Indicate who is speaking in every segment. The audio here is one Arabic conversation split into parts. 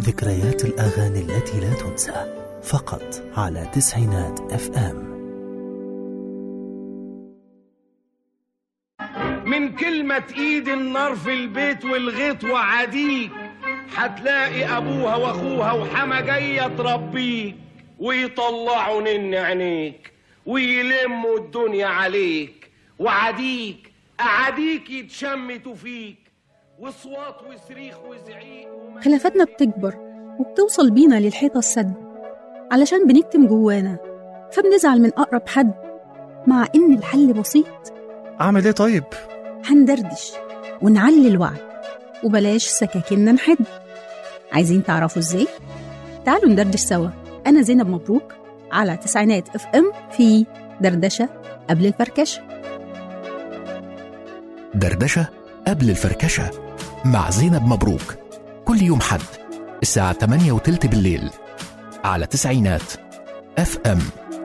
Speaker 1: ذكريات الأغاني التي لا تنسى، فقط على 90 FM.
Speaker 2: من كلمة ايد النار في البيت والغيط وعديك، هتلاقي ابوها واخوها وحما جاية تربيك، ويطلعوا نن عينيك ويلموا الدنيا عليك، وعديك أعاديك يتشمتوا فيك، وصوات وصريخ وزعيق.
Speaker 3: خلافاتنا بتكبر وبتوصل بينا للحيطة السد، علشان بنكتم جوانا فبنزعل من أقرب حد، مع إن الحل بسيط.
Speaker 4: أعمل إيه طيب؟
Speaker 3: هندردش ونعلي الوعي وبلاش سكاكيننا نحد. عايزين تعرفوا إزاي؟ تعالوا ندردش سوا. أنا زينب مبروك على 90 FM في دردشة قبل الفركشة.
Speaker 5: دردشة قبل الفركشة مع زينب مبروك، كل يوم حد الساعة 8:30 بالليل على 90 FM.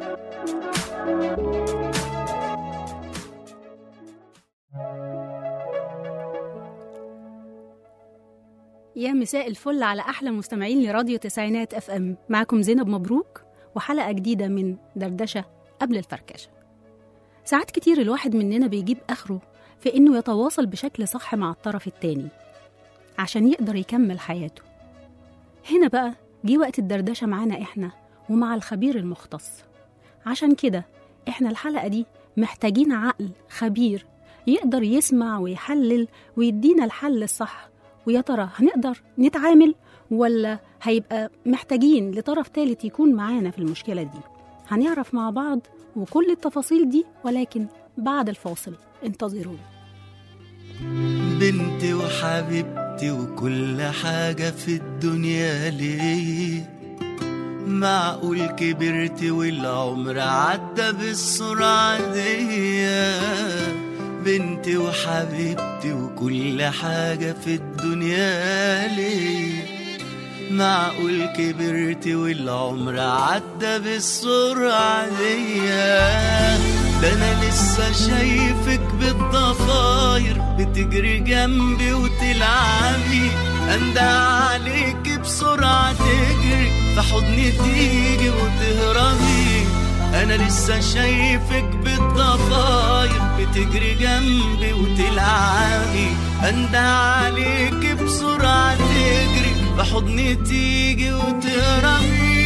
Speaker 3: يا مساء الفل على أحلى مستمعين لراديو 90 FM. معكم زينب مبروك وحلقة جديدة من دردشة قبل الفركشة. ساعات كتير الواحد مننا بيجيب آخره في إنه يتواصل بشكل صح مع الطرف التاني عشان يقدر يكمل حياته. هنا بقى جه وقت الدردشة معانا إحنا ومع الخبير المختص. عشان كده إحنا الحلقة دي محتاجين عقل خبير يقدر يسمع ويحلل ويدينا الحل الصح. ويا ترى هنقدر نتعامل ولا هيبقى محتاجين لطرف ثالث يكون معانا في المشكلة دي؟ هنعرف مع بعض وكل التفاصيل دي، ولكن بعد الفاصل انتظرونا.
Speaker 6: بنتي وحبيبتي وكل حاجة في الدنيا ليه، معقول كبرتي والعمر عدى بالسرعة دي؟ بنتي وحبيبتي وكل حاجة في الدنيا ليه، معقول كبرتي والعمر عدى بالسرعة دي؟ ده أنا لسه شايفك بالضفاير بتجري جنبي وتلعبي، أندى عليك بسرعة تجري في حضني تيجي وتهربي. أنا لسه شايفك بالضفاير بتجري جنبي وتلعبي، أندى عليك بسرعة تجري في حضني تيجي وتهربي.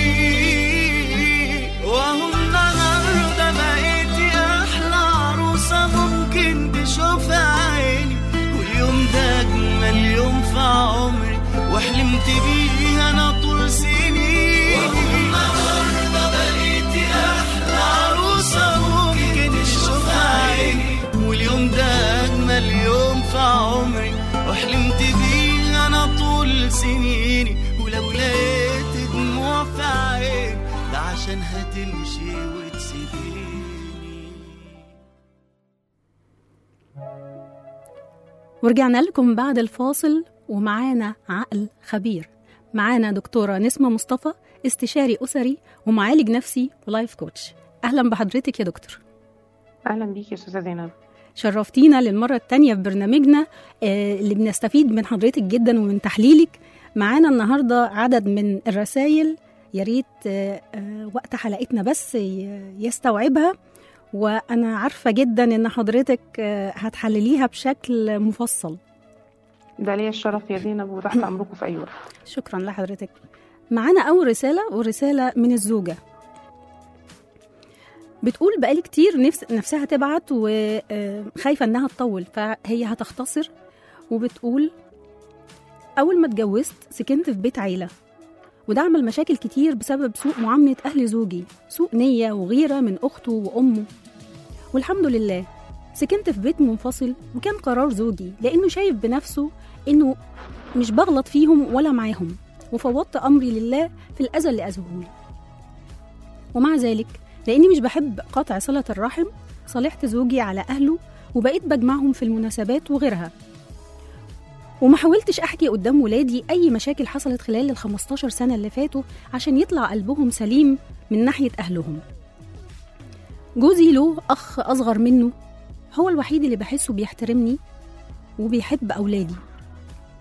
Speaker 6: وهو النهارده بقيتي أحلى عروسة ممكن تشوفها عيني، واليوم ده أجمل يوم في عمري وحلمت بيه أنا طول سنين. وهو النهارده بقيتي أحلى عروسة ممكن تشوفها عيني، واليوم ده أجمل يوم في عمري وحلمت بيه أنا طول سنيني. ولو لقيت دموع في عيني ده عشان هتمشي وتسيبيني.
Speaker 3: ورجعنا لكم بعد الفاصل ومعانا عقل خبير. معانا دكتورة نسمة مصطفى، استشاري أسري ومعالج نفسي ولايف كوتش. أهلا بحضرتك يا دكتور.
Speaker 7: أهلا بيك يا أستاذة زينب.
Speaker 3: شرفتينا للمرة التانية في برنامجنا اللي بنستفيد من حضرتك جدا ومن تحليلك. معانا النهاردة عدد من الرسائل، يا ريت وقت حلقتنا بس يستوعبها، وأنا عارفة جدا إن حضرتك هتحلليها بشكل مفصل.
Speaker 7: ده ليا الشرف يا زينب، وتحت أمركم في أي وقت.
Speaker 3: شكرا لحضرتك. معانا أول رسالة، ورسالة من الزوجة بتقول بقالي كتير نفسها تبعت وخايفة إنها تطول، فهي هتختصر. وبتقول أول ما اتجوزت سكنت في بيت عيلة، وده عمل مشاكل كتير بسبب سوء معاملة أهل زوجي، سوء نية وغيرة من أخته وأمه. والحمد لله سكنت في بيت منفصل، وكان قرار زوجي لأنه شايف بنفسه إنه مش بغلط فيهم ولا معاهم، وفوضت أمري لله في الأذى اللي أذوهولي. ومع ذلك لأني مش بحب قطع صلة الرحم صالحت زوجي على أهله، وبقيت بجمعهم في المناسبات وغيرها، وما حاولتش أحكي قدام ولادي أي مشاكل حصلت خلال 15 سنة اللي فاتوا عشان يطلع قلبهم سليم من ناحية أهلهم. جوزي له أخ أصغر منه، هو الوحيد اللي بحسه بيحترمني وبيحب أولادي.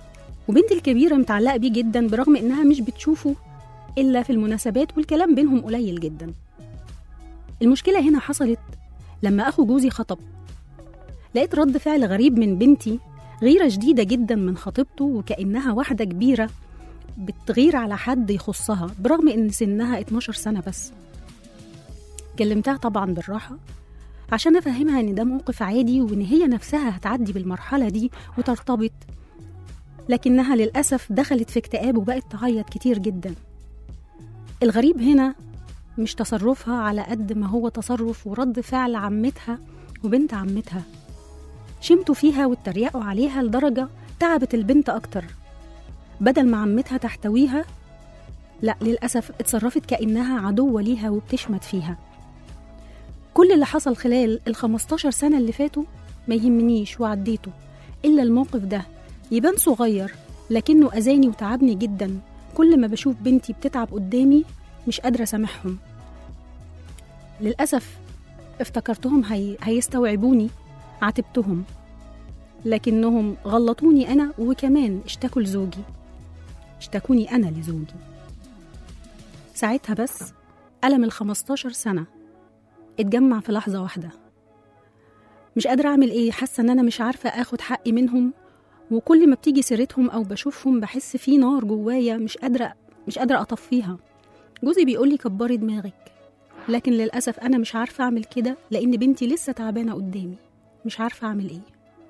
Speaker 3: وبنتي الكبيرة متعلقة بيه جدا برغم إنها مش بتشوفه إلا في المناسبات والكلام بينهم قليل جدا. المشكلة هنا حصلت لما أخو جوزي خطب. لقيت رد فعل غريب من بنتي، غيرة شديدة جدا من خطيبته وكأنها واحدة كبيرة بتغير على حد يخصها برغم إن سنها 12 سنة بس. كلمتها طبعا بالراحة عشان أفهمها إن ده موقف عادي وإن هي نفسها هتعدي بالمرحلة دي وترتبط، لكنها للأسف دخلت في اكتئاب وبقت تعيط كتير جدا. الغريب هنا مش تصرفها على قد ما هو تصرف ورد فعل عمتها وبنت عمتها. شمتوا فيها واتريقوا عليها لدرجة تعبت البنت أكتر. بدل ما عمتها تحتويها، لا للأسف اتصرفت كأنها عدوة ليها وبتشمت فيها. كل اللي حصل خلال 15 سنة اللي فاتوا ما يهمنيش وعديته، إلا الموقف ده يبان صغير لكنه أذاني وتعبني جدا. كل ما بشوف بنتي بتتعب قدامي مش قادرة أسامحهم. للأسف افتكرتهم هيستوعبوني، عاتبتهم، لكنهم غلطوني أنا وكمان اشتكوا لزوجي، اشتكوني أنا لزوجي. ساعتها بس ألم 15 سنة اتجمع في لحظة واحدة. مش قادرة أعمل إيه، حاسة إن أنا مش عارفة أخد حقي منهم، وكل ما بتيجي سيرتهم أو بشوفهم بحس في نار جوايا مش قادرة أطفيها. جوزي بيقولي كبري دماغك، لكن للأسف أنا مش عارفة أعمل كده لأن بنتي لسه تعبانة قدامي، مش عارفة أعمل إيه.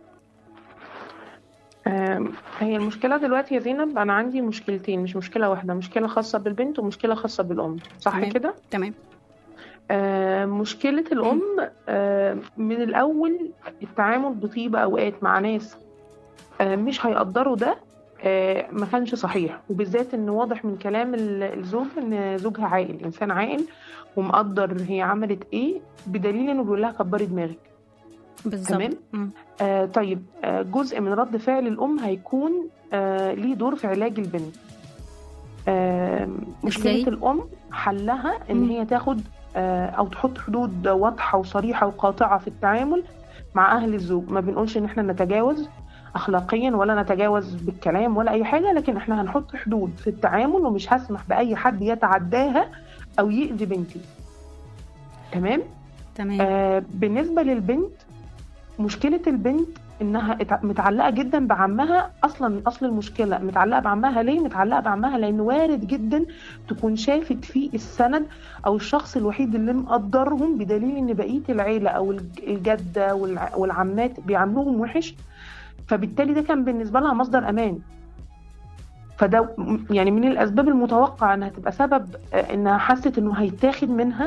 Speaker 7: هي المشكلة دلوقتي يا زينب، أنا عندي مشكلتين، مش مشكلة واحدة، مشكلة خاصة بالبنت ومشكلة خاصة بالأم، صح كده؟
Speaker 3: تمام.
Speaker 7: مشكلة الأم من الأول التعامل بطيبة أوقات مع ناس مش هيقدروا ده، ما كانش صحيح، وبالذات إن واضح من كلام الزوج إن زوجها عاقل، إنسان عاقل ومقدر هي عملت إيه، بدليل إنه بيقول لها كبري دماغك.
Speaker 3: بالظبط.
Speaker 7: تمام. طيب جزء من رد فعل الأم هيكون ليه دور في علاج البنت. مشكلة الأم حلها إن هي تاخد أو تحط حدود واضحة وصريحة وقاطعة في التعامل مع أهل الزوج. ما بنقولش إن إحنا نتجاوز أخلاقيا ولا نتجاوز بالكلام ولا أي حاجة، لكن إحنا هنحط حدود في التعامل ومش هسمح بأي حد يتعداها أو يؤذي بنتي. تمام. بالنسبة للبنت، مشكلة البنت إنها متعلقة جدا بعمها. أصل المشكلة متعلقة بعمها ليه؟ متعلقة بعمها لأن وارد جدا تكون شافت فيه السند أو الشخص الوحيد اللي مقدرهم، بدليل إن بقية العيلة أو الجدة والعمات بيعاملوهم وحش، فبالتالي ده كان بالنسبة لها مصدر أمان. فده يعني من الأسباب المتوقعة أنها تبقى سبب أنها حست أنه هيتاخد منها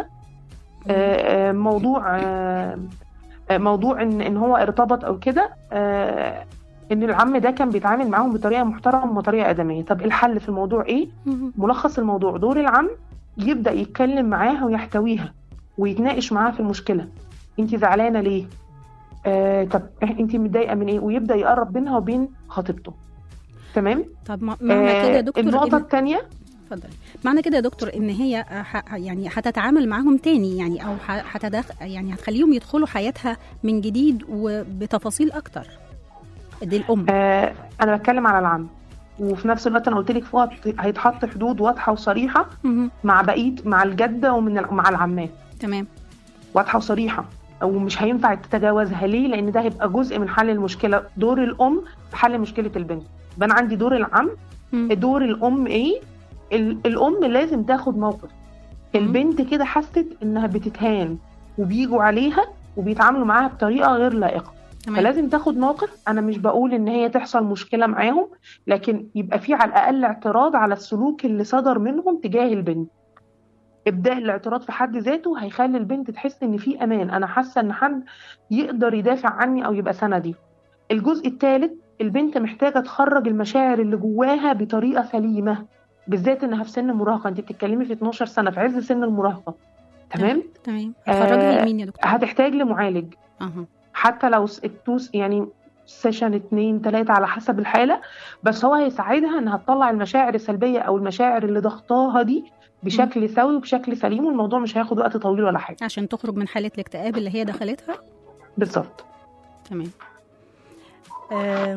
Speaker 7: موضوع إن هو ارتبط أو كده، إن العم ده كان بيتعامل معاهم بطريقة محترمة وطريقة آدمية. طب الحل في الموضوع إيه؟ ملخص الموضوع دور العم يبدأ يتكلم معاها ويحتويها ويتناقش معاها في المشكلة. أنت زعلانة ليه؟ طب أنت متضايقة من إيه؟ ويبدأ يقرب بينها وبين خطيبته. تمام؟
Speaker 3: طب معنى كده يا دكتور
Speaker 7: النقطة الثانية،
Speaker 3: اتفضل. معنى كده يا دكتور ان هي يعني هتتعامل معاهم تاني، يعني او يعني هتخليهم يدخلوا حياتها من جديد وبتفاصيل اكتر. دي الام.
Speaker 7: انا بتكلم على العم، وفي نفس الوقت انا قلت لك فوق هيتحط حدود واضحه وصريحه مع الجده ومع العمات.
Speaker 3: تمام.
Speaker 7: واضحه وصريحه، ومش هينفع تتجاوزها. ليه؟ لان ده هيبقى جزء من حل المشكله. دور الام في حل مشكله البنت. يبقى عندي دور العم. دور الام ايه؟ الام لازم تاخد موقف. البنت كده حست انها بتتهان وبيجوا عليها وبيتعاملوا معاها بطريقه غير لائقه، فلازم تاخد موقف. انا مش بقول ان هي تحصل مشكله معاهم، لكن يبقى في على الاقل اعتراض على السلوك اللي صدر منهم تجاه البنت. ابداء الاعتراض في حد ذاته هيخلي البنت تحس ان في امان، انا حاسه ان حد يقدر يدافع عني او يبقى سندي. الجزء الثالث، البنت محتاجه تخرج المشاعر اللي جواها بطريقه سليمه، بالذات انها في سن مراهقه. انت بتتكلمي في 12 سنه في عز سن المراهقه. تمام.
Speaker 3: هتخرجها لمين يا دكتور؟
Speaker 7: هتحتاج لمعالج. حتى لو يعني سيشن 2 3 على حسب الحاله، بس هو هيساعدها انها تطلع المشاعر السلبيه او المشاعر اللي ضغطاها دي بشكل سوي وبشكل سليم، والموضوع مش هياخد وقت طويل ولا حاجه
Speaker 3: عشان تخرج من حاله الاكتئاب اللي هي دخلتها.
Speaker 7: بالظبط.
Speaker 3: تمام.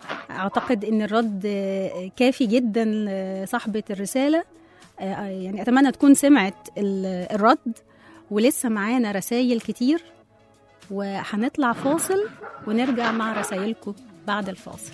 Speaker 3: أعتقد إن الرد كافي جدا لصاحبة الرسالة. يعني أتمنى تكون سمعت الرد، ولسه معانا رسائل كتير، وهنطلع فاصل ونرجع مع رسائلكم بعد الفاصل.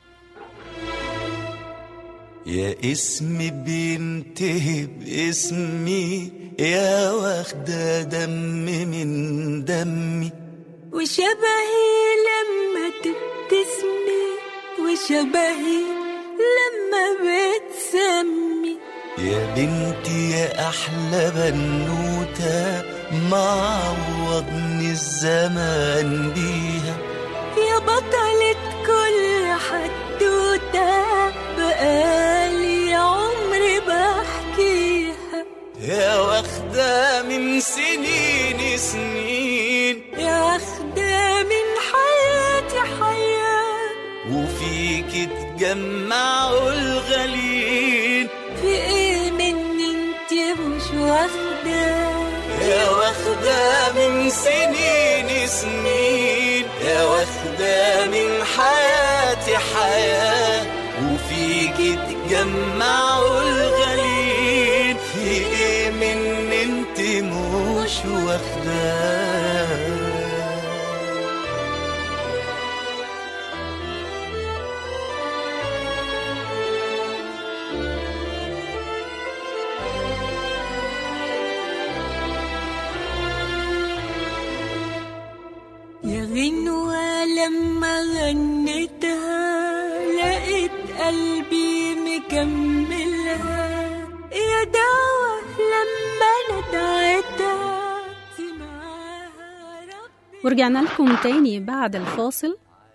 Speaker 6: يا اسمي بينتهي باسمي، يا واخدة دم من دمي،
Speaker 4: وشبهي لما تبتسمي، وشبهي لما بتسمي.
Speaker 6: يا بنتي يا أحلى بنوتة، معوضني الزمان بيها.
Speaker 4: يا بطلة كل حدوتة، بقالي عمري بحكيها.
Speaker 6: يا واخدة من سنين سنين،
Speaker 4: يا واخدة من حياتي حياة،
Speaker 6: وفيكي تجمعوا الغالين.
Speaker 4: في ايه مني انت مش واخدة؟
Speaker 6: يا واخدة من سنين سنين، يا واخدة من حياتي حياة، وفيكي تجمعوا الغالين. في ايه من انت مش واخدة؟
Speaker 4: يا غنوة لما غنيتها، لقيت قلبي مكملها. يا دعوة لما ندعتها، سمعها ربي.
Speaker 3: ورجعنا لكم تاني بعد الفاصل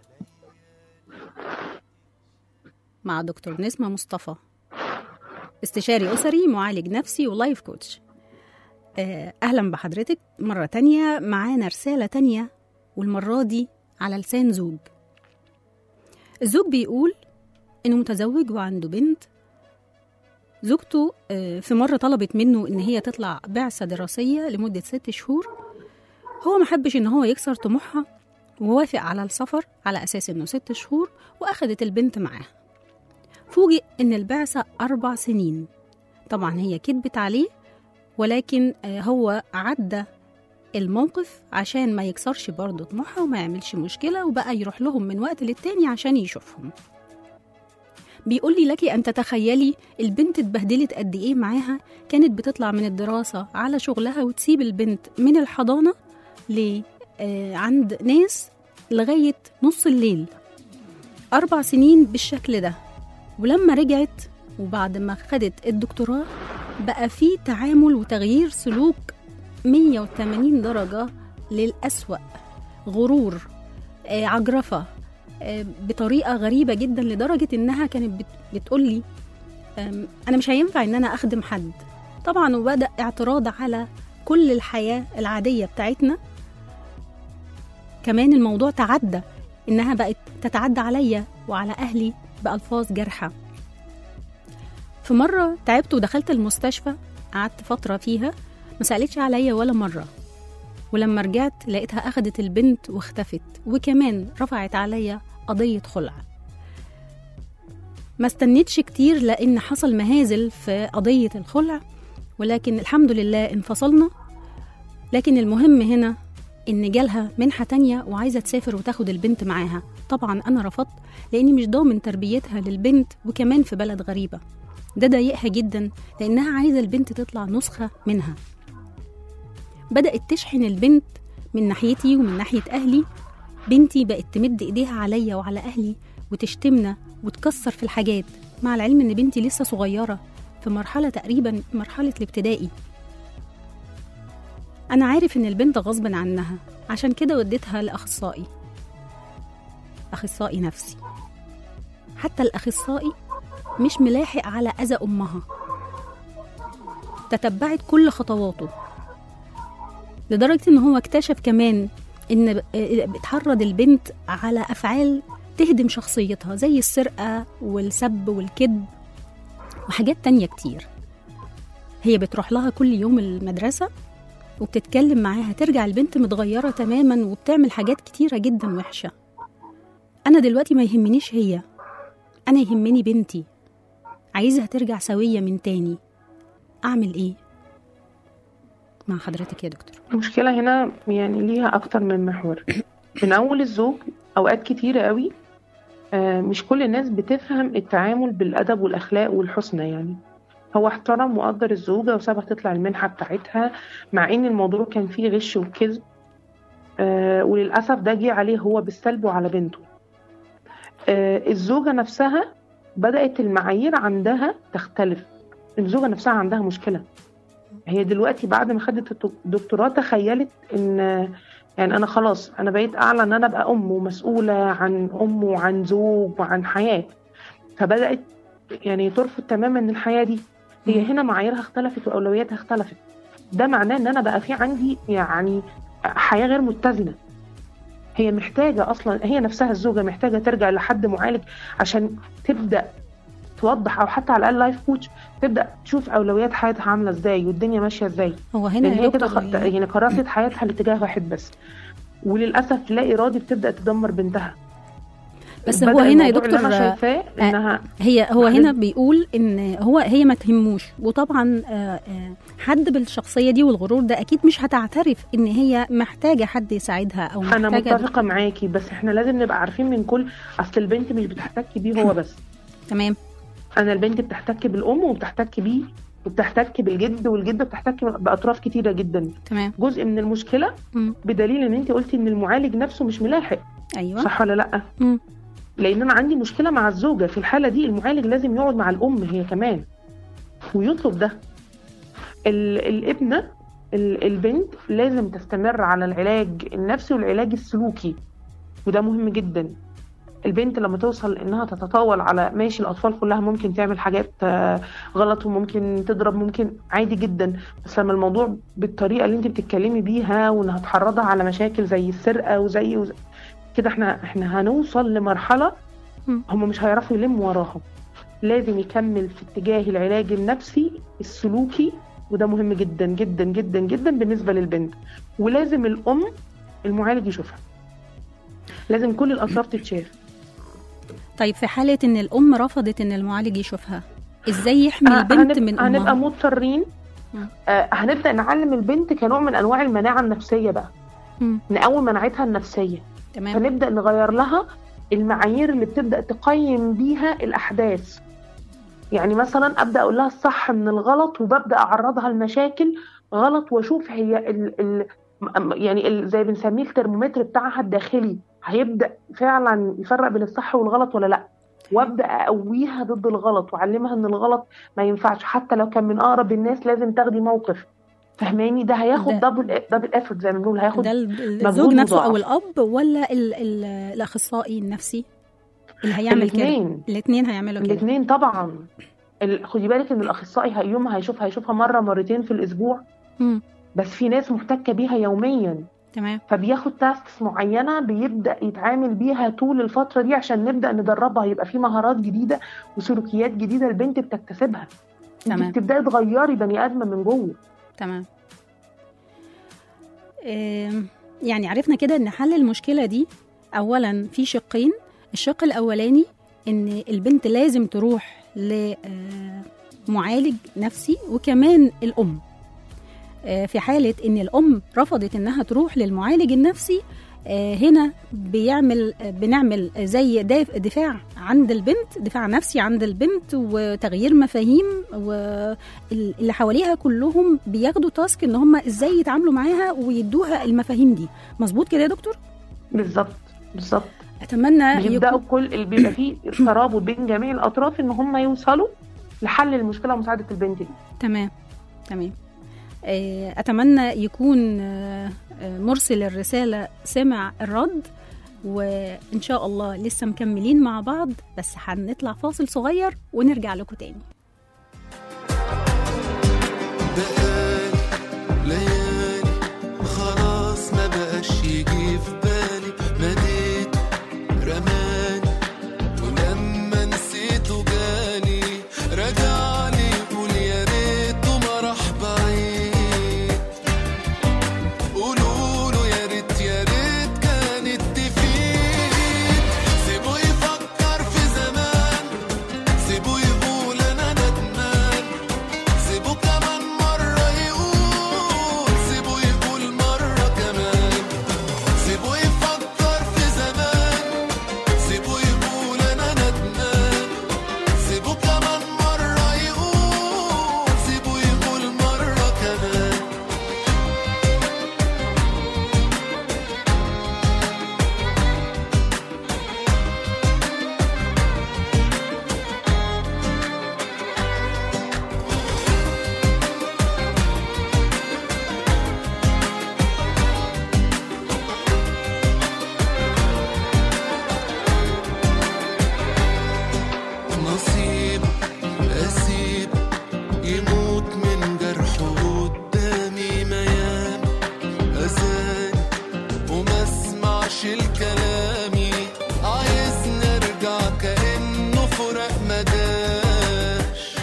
Speaker 3: مع دكتور نسمة مصطفى، استشاري أسري، معالج نفسي، ولايف كوتش. أهلا بحضرتك مرة تانية. معانا رسالة تانية، والمرة دي على لسان زوج. الزوج بيقول إنه متزوج وعنده بنت. زوجته في مرة طلبت منه إن هي تطلع بعثة دراسية لمدة 6 شهور. هو ما حبش إن هو يكسر طموحها، ووافق على السفر على أساس إنه 6 شهور، وأخدت البنت معاه. فوجئ إن البعثة 4 سنين. طبعا هي كدبت عليه، ولكن هو عدى الموقف عشان ما يكسرش برضه طموحها وما يعملش مشكلة، وبقى يروح لهم من وقت للتاني عشان يشوفهم. بيقول لي لك أن تتخيلي البنت اتبهدلت قد إيه معاها. كانت بتطلع من الدراسة على شغلها وتسيب البنت من الحضانة عند ناس لغاية نص الليل. 4 سنين بالشكل ده. ولما رجعت وبعد ما خدت الدكتوراه، بقى في تعامل وتغيير سلوك 180 درجة للأسوأ. غرور، عجرفة، بطريقة غريبة جدا، لدرجة إنها كانت بتقولي أنا مش هينفع إن أنا أخدم حد. طبعا وبدأ اعتراض على كل الحياة العادية بتاعتنا. كمان الموضوع تعدى، إنها بقت تتعدى عليا وعلى أهلي بألفاظ جارحة. في مرة تعبت ودخلت المستشفى، قعدت فترة فيها، ما سألتش عليا ولا مرة. ولما رجعت لقيتها أخدت البنت واختفت، وكمان رفعت عليا قضية خلع. ما استنيتش كتير لأن حصل مهازل في قضية الخلع، ولكن الحمد لله انفصلنا. لكن المهم هنا إن جالها منحة تانية وعايزة تسافر وتاخد البنت معاها. طبعا أنا رفضت، لأني مش ضامن تربيتها للبنت، وكمان في بلد غريبة. ده ضايقها جدا، لأنها عايزة البنت تطلع نسخة منها. بدأت تشحن البنت من ناحيتي ومن ناحية أهلي. بنتي بقت تمد إيديها عليا وعلى أهلي وتشتمنا وتكسر في الحاجات، مع العلم إن بنتي لسه صغيرة في مرحلة تقريبا مرحلة الابتدائي. أنا عارف إن البنت غصبا عنها، عشان كده وديتها لأخصائي نفسي. حتى الأخصائي مش ملاحق على أذى أمها، تتبعت كل خطواته، لدرجة إن هو اكتشف كمان إن بتحرض البنت على أفعال تهدم شخصيتها، زي السرقة والسب والكذب وحاجات تانية كتير. هي بتروح لها كل يوم المدرسة وبتتكلم معاها، ترجع البنت متغيرة تماما وبتعمل حاجات كتيرة جدا وحشة. انا دلوقتي ما يهمنيش هي، انا يهمني بنتي، عايزها ترجع سوية من تاني، اعمل ايه مع حضرتك يا دكتور؟
Speaker 7: المشكلة هنا يعني ليها أكتر من محور. من أول الزوج أوقات كتيرة قوي مش كل الناس بتفهم التعامل بالأدب والأخلاق والحسنى. يعني هو احترم وقدر الزوجة وسابها تطلع المنحة بتاعتها، مع إن الموضوع كان فيه غش وكذب، وللأسف ده جه عليه هو بالسلب وعلى بنته. الزوجة نفسها بدأت المعايير عندها تختلف. الزوجة نفسها عندها مشكلة. هي دلوقتي بعد ما خدت الدكتوراه تخيلت ان يعني انا خلاص انا بقيت اعلى ان انا ابقى ام ومسؤولة عن ام وعن زوج وعن حياة، فبدأت يعني ترفض تماما الحياة دي. هي هنا معاييرها اختلفت واولوياتها اختلفت. ده معناه ان انا بقى في عندي يعني حياة غير متزنة. هي محتاجة اصلا، هي نفسها الزوجة محتاجة ترجع لحد معالج عشان تبدأ توضح، او حتى على الاقل لايف كوتش تبدا تشوف اولويات حياتها عامله ازاي والدنيا ماشيه ازاي.
Speaker 3: هو هنا
Speaker 7: هي كده يعني قررت حياتها لاتجاه واحد بس، وللاسف لا ارادي بتبدا تدمر بنتها.
Speaker 3: بس هو هنا يا دكتور
Speaker 7: انا شايفاه انها
Speaker 3: هو هنا بيقول ان هي ما تهموش، وطبعا حد بالشخصيه دي والغرور ده اكيد مش هتعترف ان هي محتاجه حد يساعدها او محتاجه.
Speaker 7: انا متفقه معاكي، بس احنا لازم نبقى عارفين من كل اصل البنت مش بتحتك بيه هو بس.
Speaker 3: تمام.
Speaker 7: انا البنت بتحتك بالام وبتحتك بيه وبتحتك بالجد، والجده بتحتك باطراف كتيره جدا.
Speaker 3: تمام.
Speaker 7: جزء من المشكله بدليل ان انت قلتي ان المعالج نفسه مش ملاحق.
Speaker 3: ايوه
Speaker 7: صح ولا لا؟ لان انا عندي مشكله مع الزوجه. في الحاله دي المعالج لازم يقعد مع الام هي كمان ويطلب ده. الابنه البنت لازم تستمر على العلاج النفسي والعلاج السلوكي، وده مهم جدا. البنت لما توصل انها تتطاول على ماشي، الاطفال كلها ممكن تعمل حاجات غلط وممكن تضرب، ممكن عادي جدا، بس لما الموضوع بالطريقه اللي انت بتتكلمي بيها وانها تحرضها على مشاكل زي السرقه وزي كده، احنا هنوصل لمرحله هم مش هيعرفوا يلموا وراها. لازم يكمل في اتجاه العلاج النفسي السلوكي، وده مهم جدا جدا جدا جدا بالنسبه للبنت. ولازم الام المعالج يشوفها، لازم كل الاطراف تتشاف.
Speaker 3: طيب في حالة ان الام رفضت ان المعالج يشوفها، ازاي يحمي البنت من امها؟
Speaker 7: هنبقى مضطرين هنبدأ نعلم البنت كنوع من انواع المناعة النفسية بقى، نقوي مناعتها النفسية.
Speaker 3: تمام.
Speaker 7: فنبدأ نغير لها المعايير اللي بتبدأ تقيم بيها الاحداث. يعني مثلا ابدأ اقول لها الصح من الغلط، وببدأ اعرضها لمشاكل غلط، واشوف هي يعني زي بنسميه الترمومتر بتاعها الداخلي، هيبدأ فعلا يفرق بين الصح والغلط ولا لا. وابدأ اقويها ضد الغلط واعلمها ان الغلط ما ينفعش، حتى لو كان من اقرب الناس لازم تاخدي موقف. فهماني؟ ده هياخد دبل افورت زي ما بنقول، هياخد
Speaker 3: ده الزوج نفسه او الاب ولا الاخصائي النفسي اللي هيعمل كده؟ الاثنين هيعملوا كده.
Speaker 7: الاثنين طبعا. خدي بالك ان الاخصائي هيشوفها مره مرتين في الاسبوع. بس في ناس محتكه بيها يوميا.
Speaker 3: تمام.
Speaker 7: فبياخد تاسكس معينه بيبدا يتعامل بيها طول الفتره دي عشان نبدا ندربها، يبقى في مهارات جديده وسلوكيات جديده البنت بتكتسبها.
Speaker 3: تمام.
Speaker 7: انت بتبداي تغيري بني ادم من جوه.
Speaker 3: تمام. يعني عرفنا كده ان حل المشكله دي اولا في شقين. الشق الاولاني ان البنت لازم تروح لمعالج نفسي، وكمان الام في حالة ان الام رفضت انها تروح للمعالج النفسي، هنا بنعمل زي دفاع عند البنت، دفاع نفسي عند البنت وتغيير مفاهيم، واللي حواليها كلهم بياخدوا تاسك ان هم ازاي يتعاملوا معاها ويدوها المفاهيم دي. مظبوط كده يا دكتور؟
Speaker 7: بالظبط.
Speaker 3: اتمنى
Speaker 7: يبداوا كل بيبقى فيه ترابط بين جميع الاطراف ان هم يوصلوا لحل المشكله ومساعده البنت دي.
Speaker 3: تمام. أتمنى يكون مرسل الرسالة سمع الرد، وإن شاء الله لسه مكملين مع بعض، بس هنطلع فاصل صغير ونرجع لكم تاني.
Speaker 8: بقالي ليالي خلاص ما بقاش يجي في بالي، مديت رماني ولما نسيته جالي، رجعلي يقول يا ريته ما راح بعيد، قولوله يا ريت كانت تفيد، سيب مداش.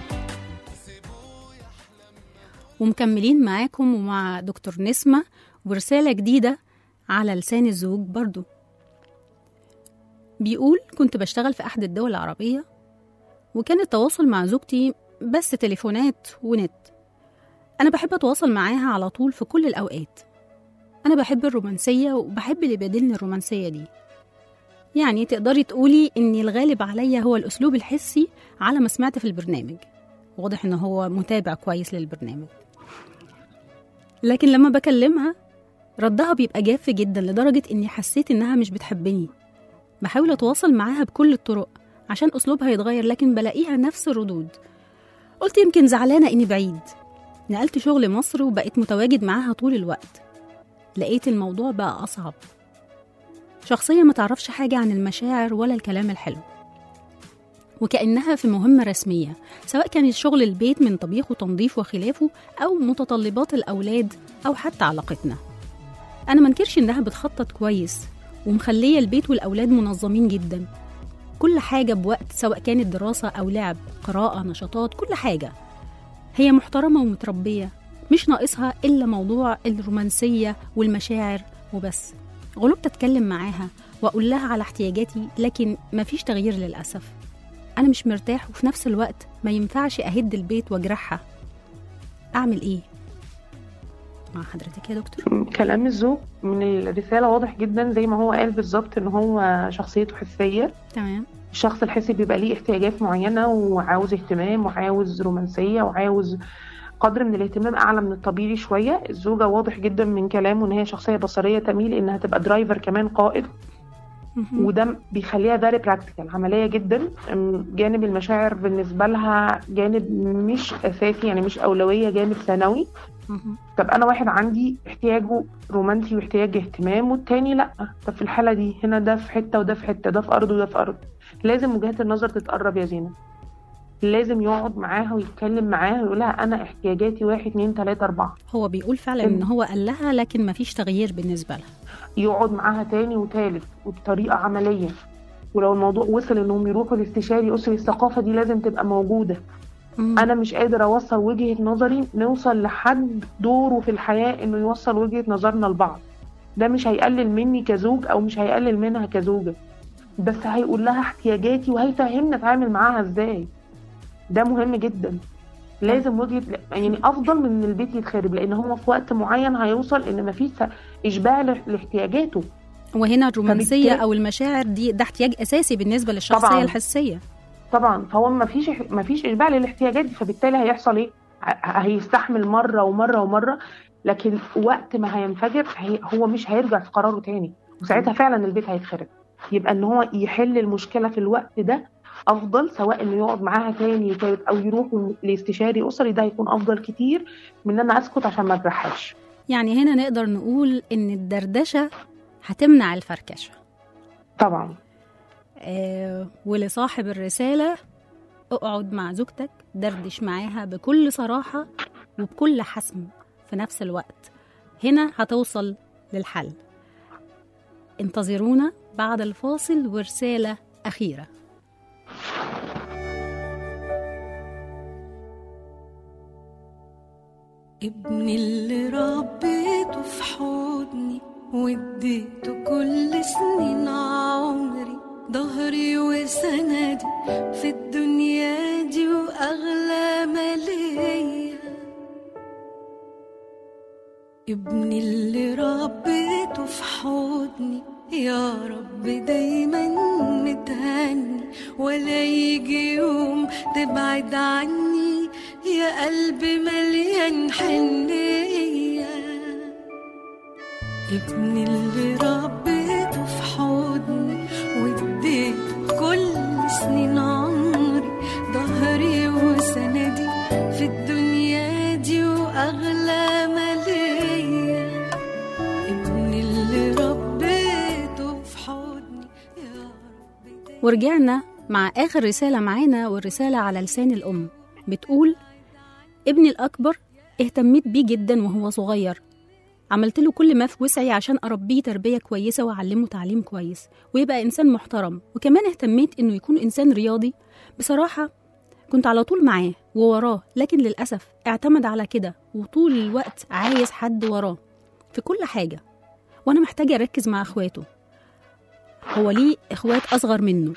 Speaker 3: ومكملين معاكم ومع دكتور نسمة ورسالة جديدة على لسان الزوج برضو. بيقول كنت بشتغل في أحد الدول العربية، وكان التواصل مع زوجتي بس تليفونات ونت. أنا بحب أتواصل معاها على طول في كل الأوقات. أنا بحب الرومانسية وبحب اللي بيدلني الرومانسية دي. يعني تقدري تقولي إني الغالب عليا هو الأسلوب الحسي على ما سمعت في البرنامج. واضح إنه هو متابع كويس للبرنامج. لكن لما بكلمها ردها بيبقى جاف جدا لدرجة إني حسيت إنها مش بتحبني. بحاول أتواصل معاها بكل الطرق عشان أسلوبها يتغير، لكن بلاقيها نفس الردود. قلت يمكن زعلانة إني بعيد. نقلت شغل مصر وبقيت متواجد معاها طول الوقت. لقيت الموضوع بقى أصعب. شخصية ما تعرفش حاجة عن المشاعر ولا الكلام الحلو، وكأنها في مهمة رسمية، سواء كان شغل البيت من طبيخ وتنظيف وخلافه، أو متطلبات الأولاد، أو حتى علاقتنا. أنا منكرش إنها بتخطط كويس ومخلية البيت والأولاد منظمين جدا، كل حاجة بوقت، سواء كانت دراسة أو لعب، قراءة، نشاطات، كل حاجة. هي محترمة ومتربية، مش ناقصها إلا موضوع الرومانسية والمشاعر وبس. غلبت أتكلم معاها وأقول لها على احتياجاتي، لكن مفيش تغيير للأسف. أنا مش مرتاح، وفي نفس الوقت ما ينفعش أهد البيت وأجرحها. أعمل إيه؟ مع حضرتك يا دكتور.
Speaker 7: كلام الزوج من الرسالة واضح جدا زي ما هو قال بالظبط ان هو شخصيته حسية.
Speaker 3: تمام.
Speaker 7: الشخص الحسي بيبقى ليه احتياجات معينة وعاوز اهتمام وعاوز رومانسية وعاوز قدر من الاهتمام اعلى من الطبيعي شوية. الزوجة واضح جدا من كلامه ان هي شخصية بصرية تميل انها تبقى درايفر كمان، قائد، وده بيخليها فيري براكتيكال، عملية جدا. جانب المشاعر بالنسبة لها جانب مش اساسي، يعني مش اولوية، جانب ثانوي. طب انا واحد عندي احتياجه رومانسي واحتياج اهتمام والتاني لا، طب في الحالة دي هنا ده في حتة وده في حتة، ده في ارض وده في ارض. لازم وجهات النظر تتقرب يا زينة، لازم يقعد معاها ويتكلم معاها ويقول لها انا احتياجاتي 1 2 3 4.
Speaker 3: هو بيقول فعلا ان هو قال لها، لكن مفيش تغيير بالنسبة لها.
Speaker 7: يقعد معاها تاني وتالت وبطريقة عملية. ولو الموضوع وصل انهم يروحوا لاستشاري اسري، الثقافة دي لازم تبقى موجودة. انا مش قادر اوصل وجهة نظري، نوصل لحد دوره في الحياة انه يوصل وجهة نظرنا لبعض. ده مش هيقلل مني كزوج او مش هيقلل منها كزوجة، بس هيقول لها احتياجاتي وهيفهمنا اتعامل معاها ازاي. ده مهم جدا. لازم وجهة، يعني افضل من ان البيت يتخرب، لان هو في وقت معين هيوصل ان مفيش اشباع لاحتياجاته.
Speaker 3: وهنا الرومانسية او المشاعر دي ده احتياج اساسي بالنسبة للشخصية طبعاً. الحسية
Speaker 7: طبعا. فهو مفيش اشباع للاحتياجات دي، فبالتالي هيحصل ايه؟ هيستحمل مرة ومرة ومرة، لكن وقت ما هينفجر هو مش هيرجع في قراره تاني، وساعتها فعلا البيت هيتخرب. يبقى ان هو يحل المشكلة في الوقت ده افضل، سواء انه يقعد معاها تاني وتالت او يروح لاستشاري اسري، ده هيكون افضل كتير من ان انا اسكت عشان ما اجرحهاش.
Speaker 3: يعني هنا نقدر نقول ان الدردشة هتمنع الفركشة
Speaker 7: طبعا.
Speaker 3: ولصاحب الرسالة، اقعد مع زوجتك، دردش معاها بكل صراحة وبكل حسم في نفس الوقت، هنا هتوصل للحل. انتظرونا بعد الفاصل ورسالة أخيرة.
Speaker 4: ابني اللي ربيته في حضني واديته كل سنين عمري، ظهري وسندي في الدنيا دي وأغلى ما ليا. ابني اللي ربيته في حضني، يا رب دايما متهني، ولا يجي يوم تبعد عني، يا قلبي مليان حنية. ابني اللي ربيته في حضني واديته كل سنين عمري، ظهري وسندي في الدنيا دي وأغلى ما ليا. ابني اللي ربيته في حضني، يا رب.
Speaker 3: ورجعنا مع آخر رسالة معانا، والرسالة على لسان الأم بتقول: ابني الأكبر اهتميت بيه جدا وهو صغير، عملت له كل ما في وسعي عشان أربيه تربية كويسة وأعلمه تعليم كويس ويبقى إنسان محترم، وكمان اهتميت إنه يكون إنسان رياضي. بصراحة كنت على طول معاه ووراه، لكن للأسف اعتمد على كده وطول الوقت عايز حد وراه في كل حاجة، وأنا محتاجة أركز مع أخواته. هو ليه إخوات أصغر منه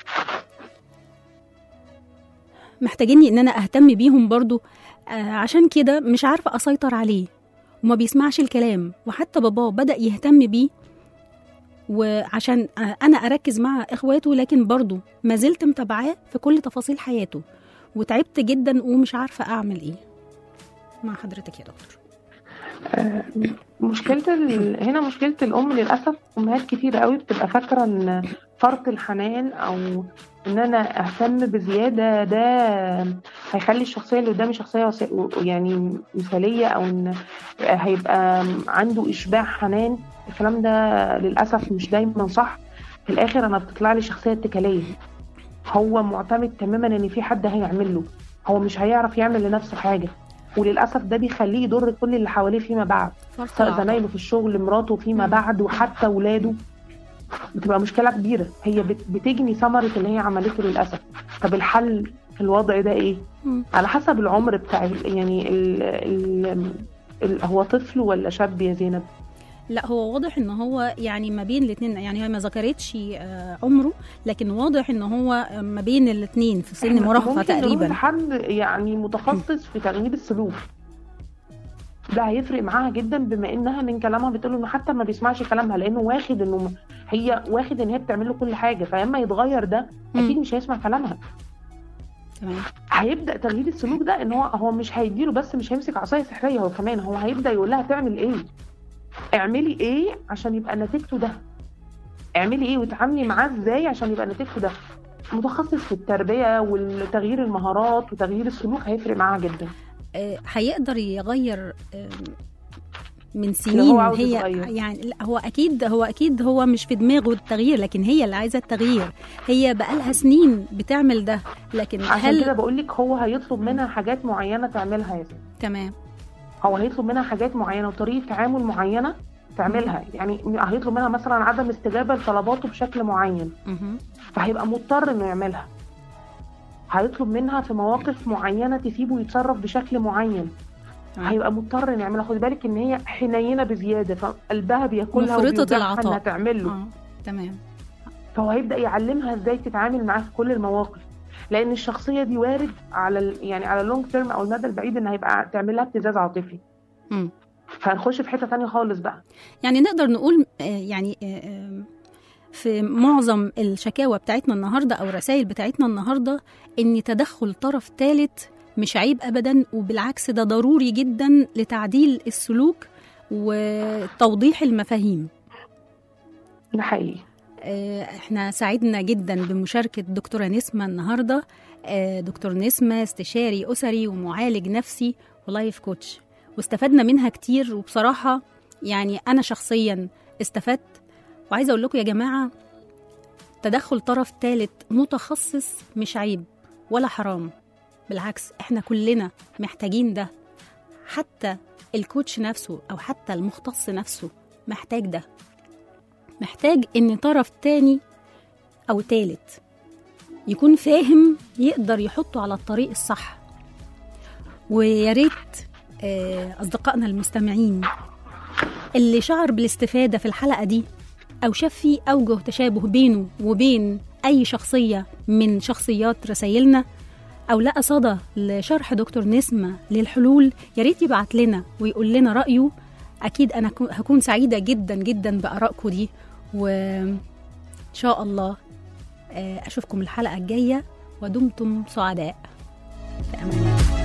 Speaker 3: محتاجيني إن أنا أهتم بيهم برضو، عشان كده مش عارفة أسيطر عليه وما بيسمعش الكلام. وحتى باباه بدأ يهتم بيه وعشان أنا أركز مع إخواته، لكن برضو ما زلت متابعاه في كل تفاصيل حياته وتعبت جدا ومش عارفة أعمل إيه مع حضرتك يا دكتور.
Speaker 7: هنا مشكلة الأم للأسف. أمهات كتير قوي بتبقى فاكرة إن فرط الحنان أو إن أنا أهتم بزيادة ده هيخلي الشخصية اللي قدامي شخصية يعني مثالية، أو إن هيبقى عنده إشباع حنان. الكلام ده للأسف مش دايما صح. في الآخر أنا بتطلع لي شخصية اتكالية. هو معتمد تماما إن في حد هيعمل له، هو مش هيعرف يعمل لنفسه حاجة، وللأسف ده بيخليه يضر كل اللي حواليه فيما بعد، سواء زمايله في الشغل، مراته فيما بعد، وحتى ولاده. بتبقى مشكلة كبيرة، هي بتجني ثمرة اللي هي عملته للأسف. طب الحل في الوضع ده إيه؟ على حسب العمر بتاع يعني هو طفل ولا شاب يا زينب؟
Speaker 3: لا، هو واضح ان هو يعني ما بين الاثنين، يعني هي ما ذكرتش عمره، لكن واضح ان هو ما بين الاثنين في سن مراهقه تقريبا.
Speaker 7: ممكن حد يعني متخصص في تغيير السلوك، ده هيفرق معاها جدا، بما انها من كلامها بتقول انه حتى ما بيسمعش كلامها، لانه واخد انه واخد ان هي بتعمل له كل حاجه، فلما يتغير ده اكيد مش هيسمع كلامها.
Speaker 3: تمام.
Speaker 7: هيبدا تغيير السلوك ده ان هو مش هيديله بس، مش هيمسك عصايه سحريه، هو كمان هو هيبدا يقول لها تعمل ايه، اعملي ايه عشان يبقى نتيجته ده، اعملي ايه وتعاملي معاه ازاي عشان يبقى نتيجته ده. متخصص في التربيه وتغيير المهارات وتغيير السلوك هيفرق معاه جدا.
Speaker 3: هيقدر يغير من سنين هي يعني. لا، هو اكيد هو مش في دماغه التغيير، لكن هي اللي عايزه التغيير، هي بقالها سنين بتعمل ده. لكن
Speaker 7: عشان كده بقول لك هو هيطلب منها حاجات معينه تعملها يا زين.
Speaker 3: تمام.
Speaker 7: هو هيطلب منها حاجات معينه وطريقه تعامل معينه تعملها، يعني هيطلب منها مثلا عدم استجابه لطلباته بشكل معين، فهيبقى مضطر انه يعملها. هيطلب منها في مواقف معينه تسيبه يتصرف بشكل معين، هيبقى مضطر انه يعملها. خدي بالك ان هي حنينه بزياده، فقلبها بياكلها
Speaker 3: مفرطه العطاء
Speaker 7: انها تعمل له.
Speaker 3: تمام.
Speaker 7: فهو هيبدا يعلمها ازاي تتعامل معاه في كل المواقف، لان الشخصيه دي وارد يعني على اللونج تيرم او المدى البعيد ان هيبقى تعمل لها ابتزاز عاطفي. فهنخش في حته ثانيه خالص بقى.
Speaker 3: يعني نقدر نقول يعني في معظم الشكاوى بتاعتنا النهارده او الرسائل بتاعتنا النهارده ان تدخل طرف ثالث مش عيب ابدا، وبالعكس ده ضروري جدا لتعديل السلوك وتوضيح المفاهيم.
Speaker 7: ده حقيقي.
Speaker 3: احنا سعدنا جدا بمشاركة دكتورة نسمة النهاردة. دكتور نسمة استشاري أسري ومعالج نفسي ولايف كوتش، واستفدنا منها كتير، وبصراحة يعني أنا شخصيا استفدت. وعايزة أقول لكم يا جماعة، تدخل طرف ثالث متخصص مش عيب ولا حرام، بالعكس احنا كلنا محتاجين ده. حتى الكوتش نفسه أو حتى المختص نفسه محتاج ده، محتاج ان طرف تاني او تالت يكون فاهم يقدر يحطه على الطريق الصح. ويا ريت اصدقائنا المستمعين اللي شعر بالاستفادة في الحلقة دي او شاف فيه اوجه تشابه بينه وبين اي شخصية من شخصيات رسائلنا، او لقى صدى لشرح دكتور نسمة للحلول، يا ريت يبعت لنا ويقول لنا رأيه. أكيد أنا هكون سعيدة جدا جدا بآرائكم دي، وإن شاء الله أشوفكم الحلقة الجاية، ودمتم سعداء. في أمان الله.